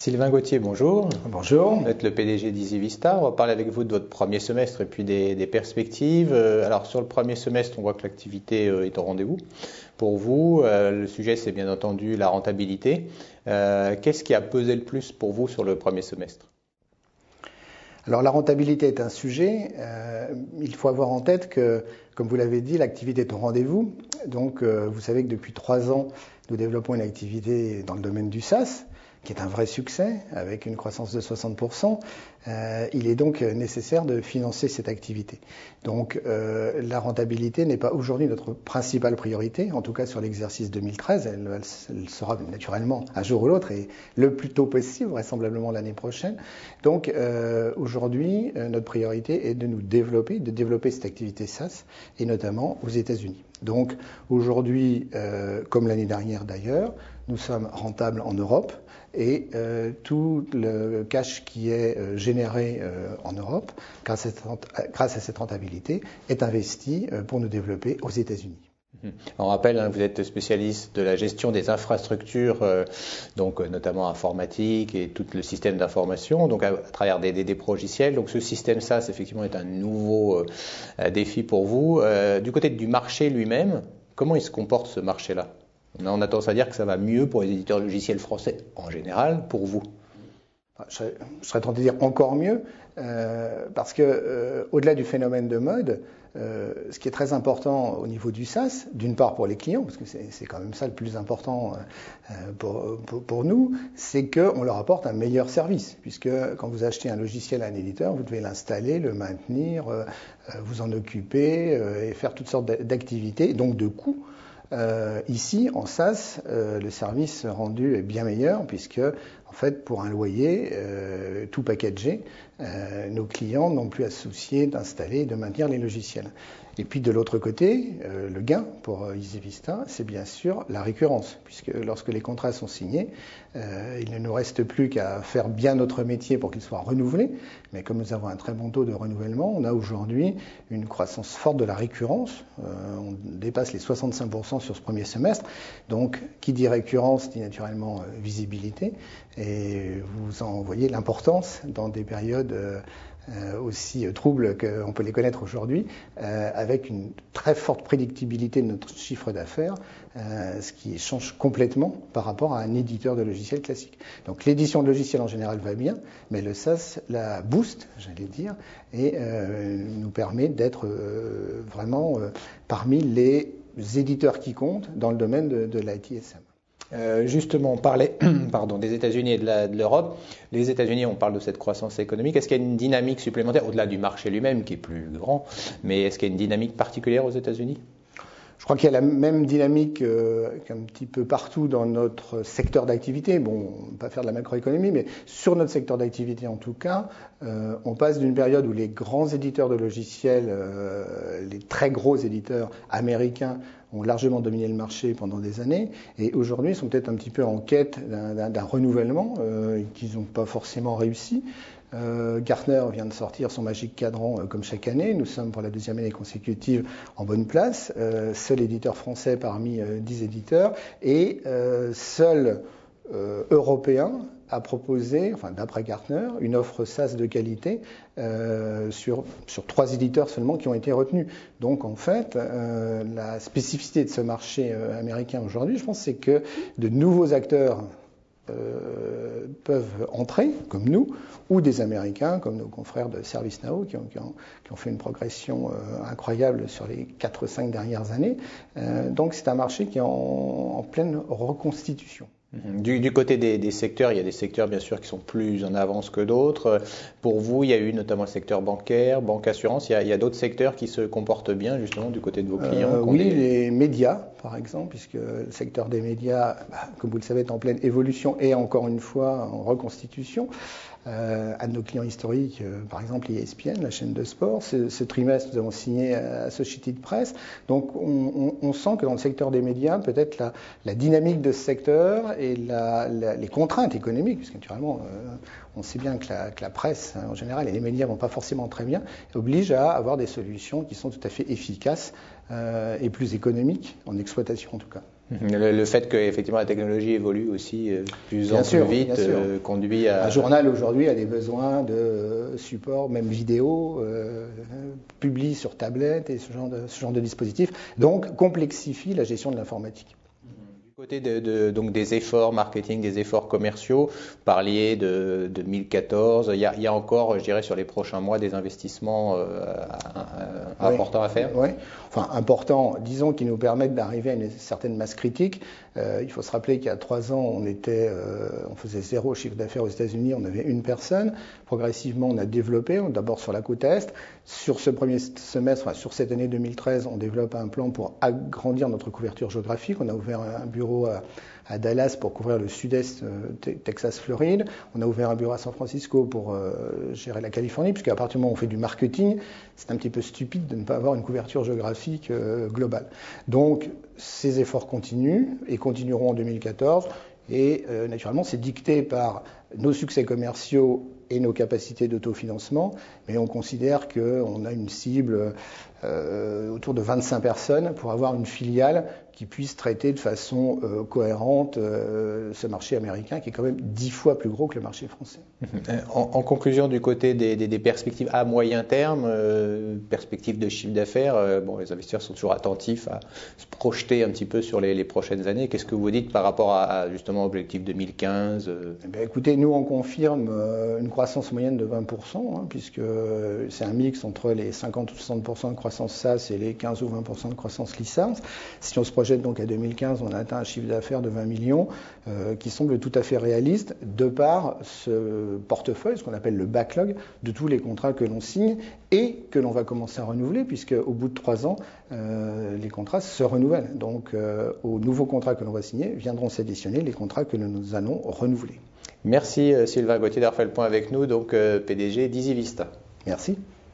Sylvain Gauthier, bonjour. Bonjour. Vous êtes le PDG d'EasyVista. On va parler avec vous de votre premier semestre et puis des perspectives. Alors sur le premier semestre, on voit que l'activité est au rendez-vous. Pour vous, le sujet c'est bien entendu la rentabilité. Qu'est-ce qui a pesé le plus pour vous sur le premier semestre ? Alors la rentabilité est un sujet. Il faut avoir en tête que, comme vous l'avez dit, l'activité est au rendez-vous. Donc vous savez que depuis 3 ans, nous développons une activité dans le domaine du SaaS, qui est un vrai succès, avec une croissance de 60%. Il est donc nécessaire de financer cette activité. Donc la rentabilité n'est pas aujourd'hui notre principale priorité, en tout cas sur l'exercice 2013. Elle sera naturellement un jour ou l'autre, et le plus tôt possible, vraisemblablement l'année prochaine. Donc aujourd'hui, notre priorité est de développer cette activité SaaS, et notamment aux États-Unis. Donc aujourd'hui, comme l'année dernière d'ailleurs, nous sommes rentables en Europe et tout le cash qui est généré en Europe grâce à cette rentabilité est investi pour nous développer aux États-Unis. On rappelle, vous êtes spécialiste de la gestion des infrastructures, donc notamment informatique et tout le système d'information, donc à travers des progiciels. Donc ce système SaaS, effectivement, est un nouveau défi pour vous. Du côté du marché lui-même, comment il se comporte ce marché-là ? On a tendance à dire que ça va mieux pour les éditeurs logiciels français en général. Pour vous ? Je serais tenté de dire encore mieux, parce que au-delà du phénomène de mode, ce qui est très important au niveau du SaaS, d'une part pour les clients, parce que c'est quand même ça le plus important pour nous, c'est qu'on leur apporte un meilleur service, puisque quand vous achetez un logiciel à un éditeur, vous devez l'installer, le maintenir, vous en occuper et faire toutes sortes d'activités, donc de coûts. Ici, en SaaS, le service rendu est bien meilleur, puisque en fait, pour un loyer tout packagé, nos clients n'ont plus à se soucier d'installer et de maintenir les logiciels. Et puis de l'autre côté, le gain pour EasyVista, c'est bien sûr la récurrence, puisque lorsque les contrats sont signés, il ne nous reste plus qu'à faire bien notre métier pour qu'ils soient renouvelés. Mais comme nous avons un très bon taux de renouvellement, on a aujourd'hui une croissance forte de la récurrence. On dépasse les 65% sur ce premier semestre. Donc, qui dit récurrence dit naturellement visibilité. Et vous en voyez l'importance dans des périodes aussi troubles qu'on peut les connaître aujourd'hui, avec une très forte prédictibilité de notre chiffre d'affaires, ce qui change complètement par rapport à un éditeur de logiciels classique. Donc l'édition de logiciels en général va bien, mais le SaaS la booste, j'allais dire, et nous permet d'être vraiment parmi les éditeurs qui comptent dans le domaine de l'ITSM. Justement, on parlait des États-Unis et de l'Europe. Les États-Unis, on parle de cette croissance économique. Est-ce qu'il y a une dynamique supplémentaire, au-delà du marché lui-même qui est plus grand, mais est-ce qu'il y a une dynamique particulière aux États-Unis ? Je crois qu'il y a la même dynamique qu'un petit peu partout dans notre secteur d'activité. Bon, on ne va pas faire de la macroéconomie, mais sur notre secteur d'activité en tout cas, on passe d'une période où les grands éditeurs de logiciels, les très gros éditeurs américains, ont largement dominé le marché pendant des années, et aujourd'hui ils sont peut-être un petit peu en quête d'un renouvellement qu'ils n'ont pas forcément réussi. Gartner vient de sortir son magique cadran comme chaque année. Nous sommes pour la 2e année consécutive en bonne place. Seul éditeur français parmi 10 éditeurs, et seul européen a proposé, enfin d'après Gartner, une offre SaaS de qualité sur 3 éditeurs seulement qui ont été retenus. Donc en fait, la spécificité de ce marché américain aujourd'hui, je pense, c'est que de nouveaux acteurs peuvent entrer, comme nous, ou des Américains, comme nos confrères de ServiceNow, qui ont fait une progression incroyable sur les 4-5 dernières années. Donc c'est un marché qui est en pleine reconstitution. Du côté des secteurs, il y a des secteurs bien sûr qui sont plus en avance que d'autres. Pour vous, il y a eu notamment le secteur bancaire, banque assurance. Il y a d'autres secteurs qui se comportent bien justement du côté de vos clients. Oui, les médias par exemple, puisque le secteur des médias, comme vous le savez, est en pleine évolution et encore une fois en reconstitution. Un de nos clients historiques, par exemple ESPN, la chaîne de sport. Ce trimestre, nous avons signé Associated Press. Donc on sent que dans le secteur des médias, peut-être la dynamique de ce secteur et les contraintes économiques, puisque naturellement on sait bien que la presse en général et les médias vont pas forcément très bien, obligent à avoir des solutions qui sont tout à fait efficaces et plus économiques, en exploitation en tout cas. Le fait que effectivement la technologie évolue aussi plus vite conduit à... Un journal aujourd'hui a des besoins de support, même vidéo, publie sur tablette et ce genre de dispositif, donc complexifie la gestion de l'informatique. Du côté donc des efforts marketing, des efforts commerciaux, vous parliez de 2014, il y a encore, je dirais, sur les prochains mois, des investissements importants à faire. Oui, enfin importants, disons, qui nous permettent d'arriver à une certaine masse critique. Il faut se rappeler qu'il y a 3 ans, on faisait 0 chiffre d'affaires aux États-Unis, on avait 1 personne. Progressivement, on a développé, d'abord sur la côte Est. Sur ce premier semestre, sur cette année 2013, on développe un plan pour agrandir notre couverture géographique. On a ouvert un bureau à Dallas pour couvrir le sud-est, Texas-Floride. On a ouvert un bureau à San Francisco pour gérer la Californie, puisqu'à partir du moment où on fait du marketing, c'est un petit peu stupide de ne pas avoir une couverture géographique globale. Donc, ces efforts continuent et continueront en 2014. Et naturellement, c'est dicté par nos succès commerciaux et nos capacités d'autofinancement, mais on considère qu'on a une cible autour de 25 personnes pour avoir une filiale qui puisse traiter de façon cohérente ce marché américain qui est quand même 10 fois plus gros que le marché français. En conclusion, du côté des perspectives à moyen terme, perspectives de chiffre d'affaires, les investisseurs sont toujours attentifs à se projeter un petit peu sur les prochaines années. Qu'est-ce que vous dites par rapport à justement l'objectif 2015 ? Écoutez, nous on confirme une croissance moyenne de 20%, puisque c'est un mix entre les 50 ou 60% de croissance SaaS et les 15 ou 20% de croissance licence. Si on se projette donc à 2015, on a atteint un chiffre d'affaires de 20 millions qui semble tout à fait réaliste de par ce portefeuille, ce qu'on appelle le backlog de tous les contrats que l'on signe et que l'on va commencer à renouveler, puisque au bout de 3 ans, les contrats se renouvellent. Donc aux nouveaux contrats que l'on va signer viendront s'additionner les contrats que nous allons renouveler. Merci Sylvain Gauthier d'avoir fait le point avec nous, donc PDG d'EasyVista. Merci.